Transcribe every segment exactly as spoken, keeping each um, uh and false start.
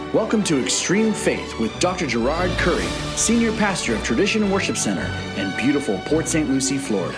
Welcome to Extreme Faith with Doctor Gerard Curry, Senior Pastor of Tradition Worship Center in beautiful Port Saint Lucie, Florida.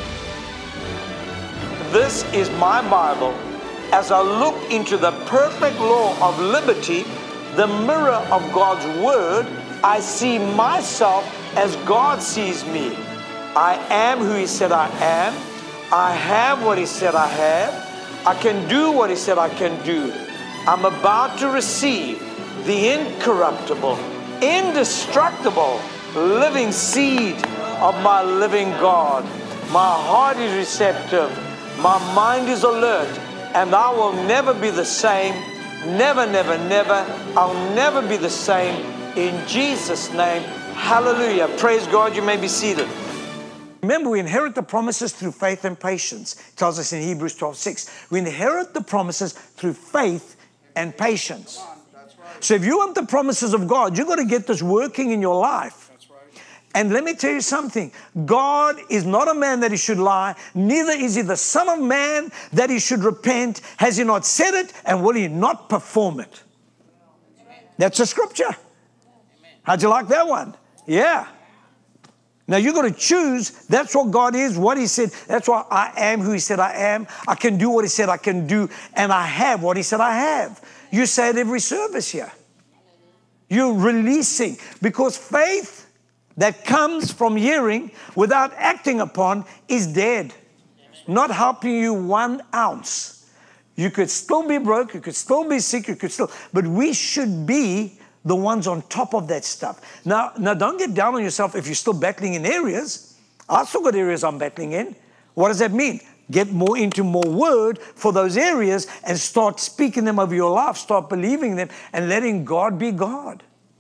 This is my Bible. As I look into the perfect law of liberty, the mirror of God's Word, I see myself as God sees me. I am who He said I am. I have what He said I have. I can do what He said I can do. I'm about to receive the incorruptible, indestructible, living seed of my living God. My heart is receptive. My mind is alert. And I will never be the same. Never, never, never. I'll never be the same. In Jesus' name, hallelujah. Praise God. You may be seated. Remember, we inherit the promises through faith and patience. It tells us in Hebrews twelve six. We inherit the promises through faith and patience. So if you want the promises of God, you've got to get this working in your life. That's right. And let me tell you something. God is not a man that He should lie. Neither is He the Son of Man that He should repent. Has He not said it? And will He not perform it? Amen. That's a scripture. Amen. How'd you like that one? Yeah. Now you've got to choose. That's what God is, what He said. That's why I am who He said I am. I can do what He said I can do. And I have what He said I have. You say it every service here. You're releasing. Because faith that comes from hearing without acting upon is dead. Not helping you one ounce. You could still be broke. You could still be sick. You could still. But we should be the ones on top of that stuff. Now, now don't get down on yourself if you're still battling in areas. I've still got areas I'm battling in. What does that mean? Get more into more word for those areas and start speaking them over your life. Start believing them and letting God be God.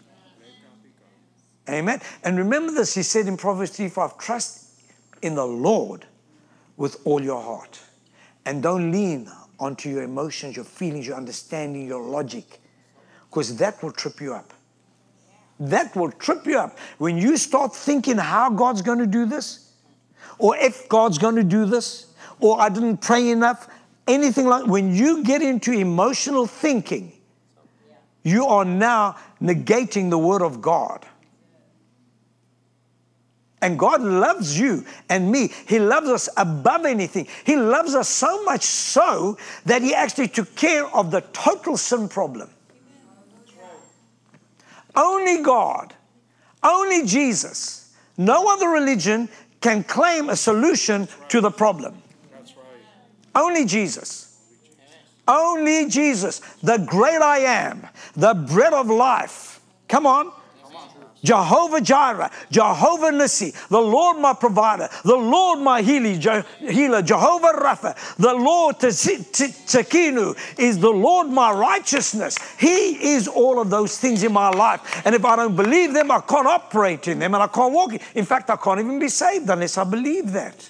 Amen. And remember this, He said in Proverbs three five, trust in the Lord with all your heart. And don't lean onto your emotions, your feelings, your understanding, your logic. Because that will trip you up. That will trip you up. When you start thinking how God's going to do this, or if God's going to do this, or I didn't pray enough, anything like, when you get into emotional thinking, you are now negating the word of God. And God loves you and me. He loves us above anything. He loves us so much so that He actually took care of the total sin problem. Only God, only Jesus, no other religion can claim a solution to the problem. That's right. Only Jesus. Only Jesus, the great I am, the bread of life. Come on. Jehovah Jireh, Jehovah Nissi, the Lord my provider, the Lord my healer, Jehovah Rapha, the Lord Tsekinu is the Lord my righteousness. He is all of those things in my life. And if I don't believe them, I can't operate in them and I can't walk. In fact, I can't even be saved unless I believe that.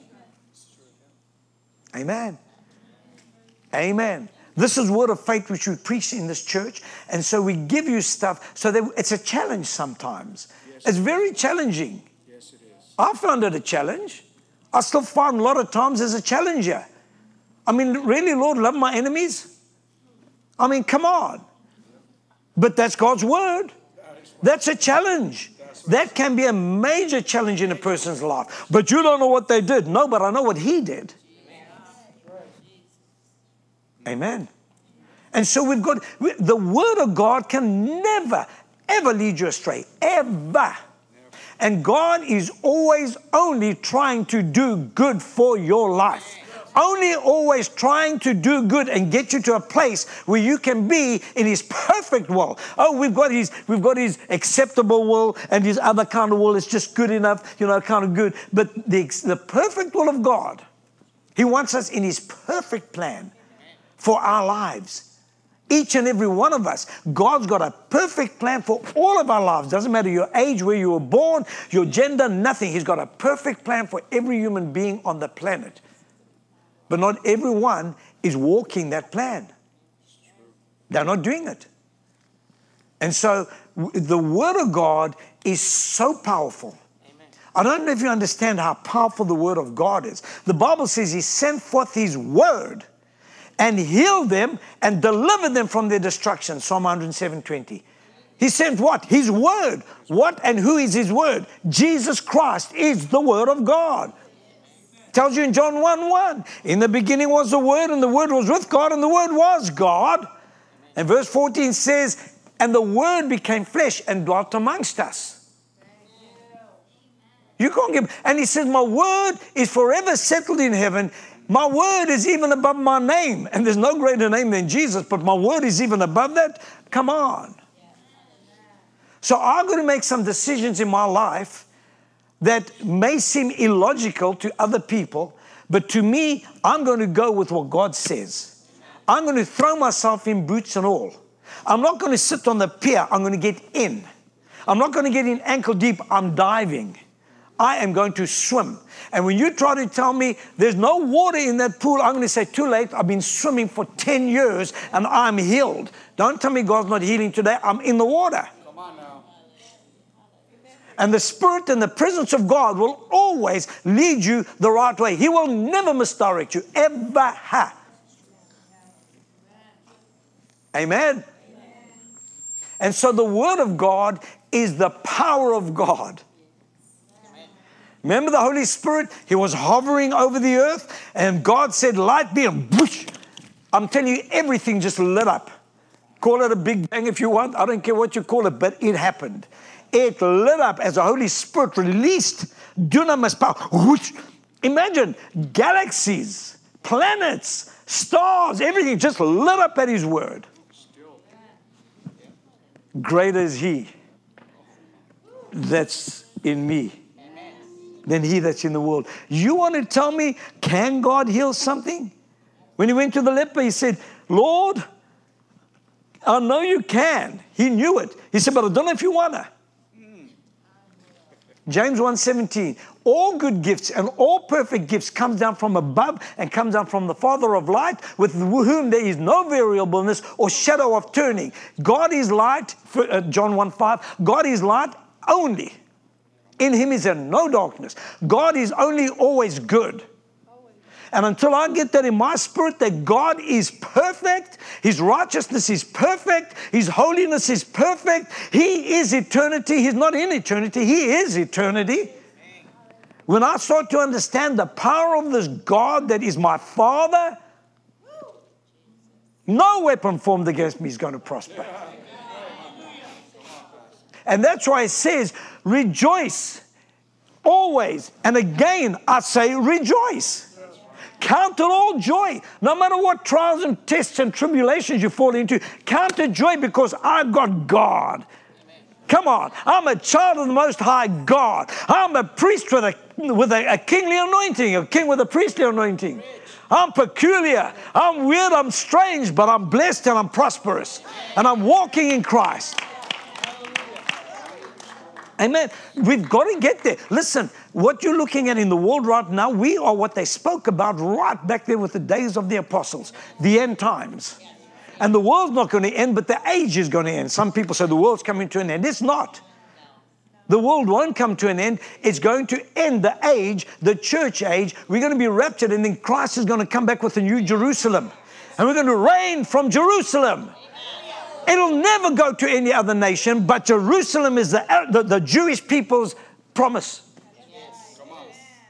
Amen. Amen. This is word of faith which we preach in this church. And so we give you stuff. So that it's a challenge sometimes. Yes, it's very challenging. Yes, it is. I found it a challenge. I still find a lot of times as a challenger. I mean, really, Lord, love my enemies? I mean, come on. But that's God's word. That's a challenge. That can be a major challenge in a person's life. But you don't know what they did. No, but I know what He did. Amen. And so we've got, the word of God can never, ever lead you astray. Ever. And God is always only trying to do good for your life. Only always trying to do good and get you to a place where you can be in His perfect will. Oh, we've got His, we've got His acceptable will and His other kind of will. It's just good enough, you know, kind of good. But the, the perfect will of God, He wants us in His perfect plan for our lives. Each and every one of us. God's got a perfect plan for all of our lives. Doesn't matter your age, where you were born, your gender, nothing. He's got a perfect plan for every human being on the planet. But not everyone is walking that plan. They're not doing it. And so the Word of God is so powerful. I don't know if you understand how powerful the Word of God is. The Bible says He sent forth His Word and healed them and delivered them from their destruction. Psalm one oh seven twenty. He sent what? His word. What and who is his word? Jesus Christ is the word of God. Tells you in John one one. In the beginning was the word, and the word was with God, and the word was God. And verse fourteen says, and the word became flesh and dwelt amongst us. You can't give. And he says, my word is forever settled in heaven. My word is even above my name. And there's no greater name than Jesus, but my word is even above that. Come on. So I'm going to make some decisions in my life that may seem illogical to other people, but to me, I'm going to go with what God says. I'm going to throw myself in, boots and all. I'm not going to sit on the pier. I'm going to get in. I'm not going to get in ankle deep. I'm diving. I am going to swim. And when you try to tell me there's no water in that pool, I'm going to say, too late. I've been swimming for ten years and I'm healed. Don't tell me God's not healing today. I'm in the water. Come on now. And the Spirit and the presence of God will always lead you the right way. He will never misdirect you. Ever have. Amen. And so the Word of God is the power of God. Remember the Holy Spirit? He was hovering over the earth and God said, light be, and whoosh. I'm telling you, everything just lit up. Call it a big bang if you want. I don't care what you call it, but it happened. It lit up as the Holy Spirit released dunamis power. Whoosh. Imagine galaxies, planets, stars, everything just lit up at His word. Greater is He that's in me than he that's in the world. You want to tell me, can God heal something? When he went to the leper, he said, Lord, I know you can. He knew it. He said, but I don't know if you want to. James one seventeen, all good gifts and all perfect gifts comes down from above and comes down from the Father of light, with whom there is no variableness or shadow of turning. God is light, for, uh, John one five, God is light only. In Him is there no darkness. God is only always good. And until I get that in my spirit, that God is perfect, His righteousness is perfect, His holiness is perfect, He is eternity. He's not in eternity, He is eternity. When I start to understand the power of this God that is my Father, no weapon formed against me is going to prosper. And that's why it says, rejoice always. And again, I say rejoice. Count it all joy. No matter what trials and tests and tribulations you fall into, count it joy because I've got God. Come on. I'm a child of the Most High God. I'm a priest with a, with a, a kingly anointing, a king with a priestly anointing. I'm peculiar. I'm weird. I'm strange, but I'm blessed and I'm prosperous. And I'm walking in Christ. Amen. We've got to get there. Listen, what you're looking at in the world right now, we are what they spoke about right back there with the days of the apostles, the end times. And the world's not going to end, but the age is going to end. Some people say the world's coming to an end. It's not. The world won't come to an end. It's going to end the age, the church age. We're going to be raptured, and then Christ is going to come back with a new Jerusalem. And we're going to reign from Jerusalem. It'll never go to any other nation, but Jerusalem is the, the, the Jewish people's promise. Yes. Come on.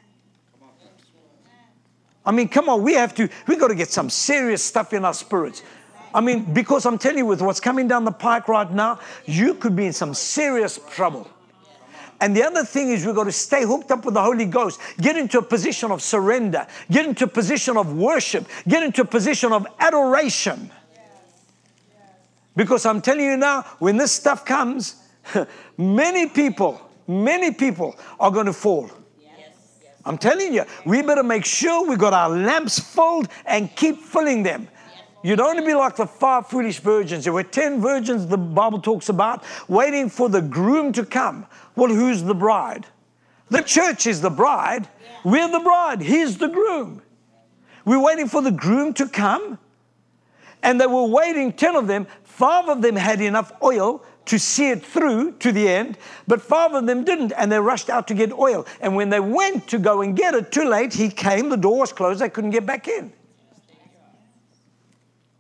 I mean, come on, we have to, we've got to get some serious stuff in our spirits. I mean, because I'm telling you, with what's coming down the pike right now, you could be in some serious trouble. And the other thing is we've got to stay hooked up with the Holy Ghost. Get into a position of surrender. Get into a position of worship. Get into a position of adoration. Because I'm telling you now, when this stuff comes, many people, many people are going to fall. Yes. I'm telling you, we better make sure we got our lamps filled and keep filling them. You don't want to be like the five foolish virgins. There were ten virgins the Bible talks about, waiting for the groom to come. Well, who's the bride? The church is the bride. We're the bride. He's the groom. We're waiting for the groom to come. And they were waiting, ten of them. Five of them had enough oil to see it through to the end, but five of them didn't, and they rushed out to get oil. And when they went to go and get it, too late, he came, the door was closed, they couldn't get back in.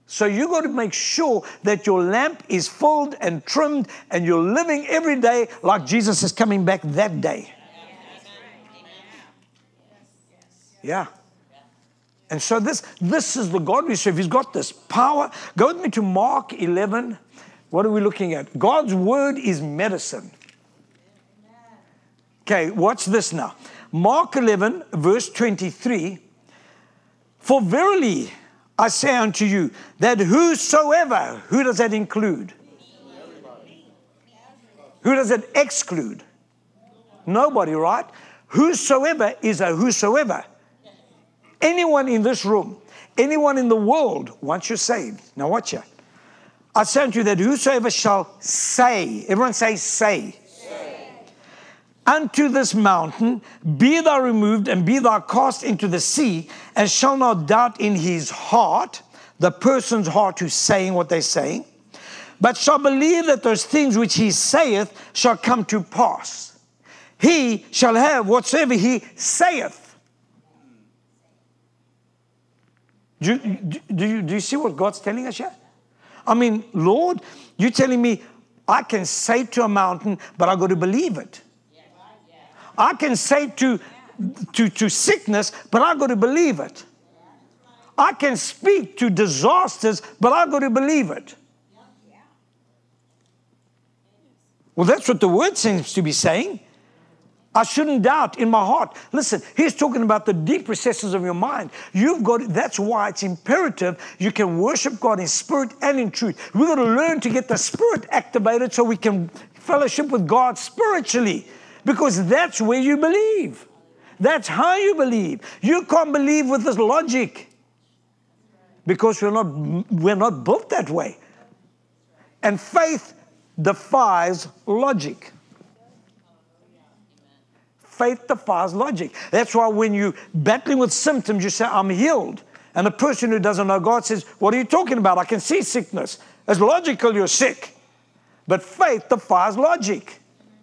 So you got to make sure that your lamp is filled and trimmed and you're living every day like Jesus is coming back that day. Yeah. And so this, this is the God we serve. He's got this power. Go with me to Mark eleven. What are we looking at? God's word is medicine. Okay, watch this now. Mark eleven, verse twenty-three. For verily I say unto you, that whosoever, who does that include? Who does it exclude? Nobody, right? Whosoever is a whosoever. Anyone in this room, anyone in the world, once you're saved. Now watch it. I say unto you that whosoever shall say, everyone say say. Say. Unto this mountain, be thou removed and be thou cast into the sea, and shall not doubt in his heart, the person's heart who's saying what they're saying, but shall believe that those things which he saith shall come to pass. He shall have whatsoever he saith. Do you, do, you, do you see what God's telling us here? I mean, Lord, you're telling me I can say to a mountain, but I've got to believe it. I can say to, to, to sickness, but I've got to believe it. I can speak to disasters, but I've got to believe it. Well, that's what the word seems to be saying. I shouldn't doubt in my heart. Listen, he's talking about the deep recesses of your mind. You've got, that's why it's imperative you can worship God in spirit and in truth. We've got to learn to get the spirit activated so we can fellowship with God spiritually, because that's where you believe. That's how you believe. You can't believe with this logic because we're not, we're not built that way. And faith defies logic. Faith defies logic. That's why when you're battling with symptoms, you say, I'm healed. And a person who doesn't know God says, what are you talking about? I can see sickness. It's logical you're sick. But faith defies logic.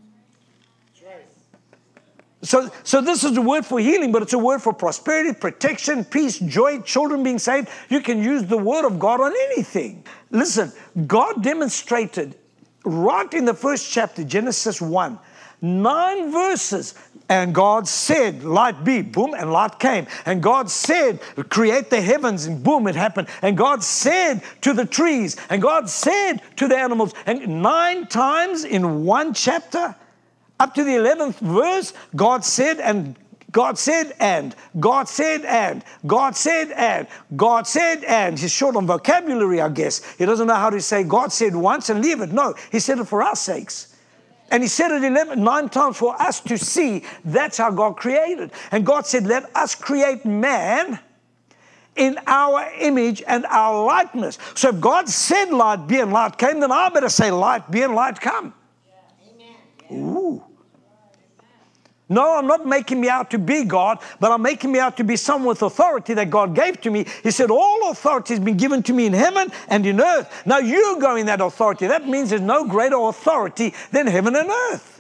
So, so this is a word for healing, but it's a word for prosperity, protection, peace, joy, children being saved. You can use the word of God on anything. Listen, God demonstrated right in the first chapter, Genesis one, nine verses. And God said, light be, boom, and light came. And God said, create the heavens, and boom, it happened. And God said to the trees, and God said to the animals. And nine times in one chapter, up to the eleventh verse, God said, and God said, and God said, and God said, and God said, and he's short on vocabulary, I guess. He doesn't know how to say God said once and leave it. No, he said it for our sakes. And he said it eleven, nine times for us to see. That's how God created. And God said, let us create man in our image and our likeness. So if God said light be and light came, then I better say light be and light come. Yeah. Amen. Ooh. No, I'm not making me out to be God, but I'm making me out to be someone with authority that God gave to me. He said, all authority has been given to me in heaven and in earth. Now you go in that authority. That means there's no greater authority than heaven and earth.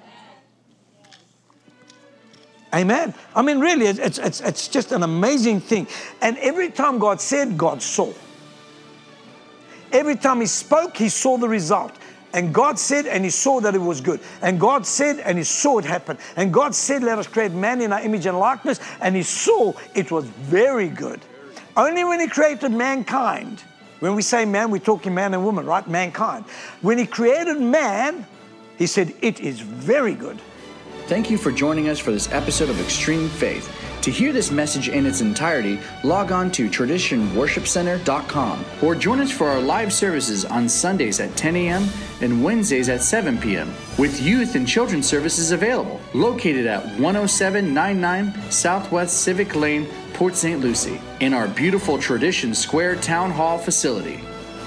Amen. I mean, really, it's, it's, it's just an amazing thing. And every time God said, God saw. Every time he spoke, he saw the result. And God said, and he saw that it was good. And God said, and he saw it happen. And God said, let us create man in our image and likeness. And he saw it was very good. Only when he created mankind, when we say man, we're talking man and woman, right? Mankind. When he created man, he said, it is very good. Thank you for joining us for this episode of Extreme Faith. To hear this message in its entirety, log on to tradition worship center dot com or join us for our live services on Sundays at ten a.m. and Wednesdays at seven p.m. with youth and children's services available, located at one oh seven ninety-nine Southwest Civic Lane, Port Saint Lucie, in our beautiful Tradition Square Town Hall facility.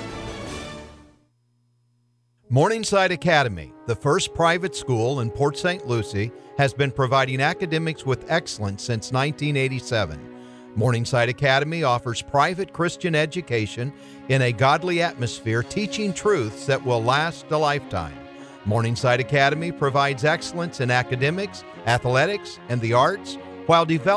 Morningside Academy, the first private school in Port Saint Lucie, has been providing academics with excellence since nineteen eighty-seven. Morningside Academy offers private Christian education in a godly atmosphere, teaching truths that will last a lifetime. Morningside Academy provides excellence in academics, athletics, and the arts while developing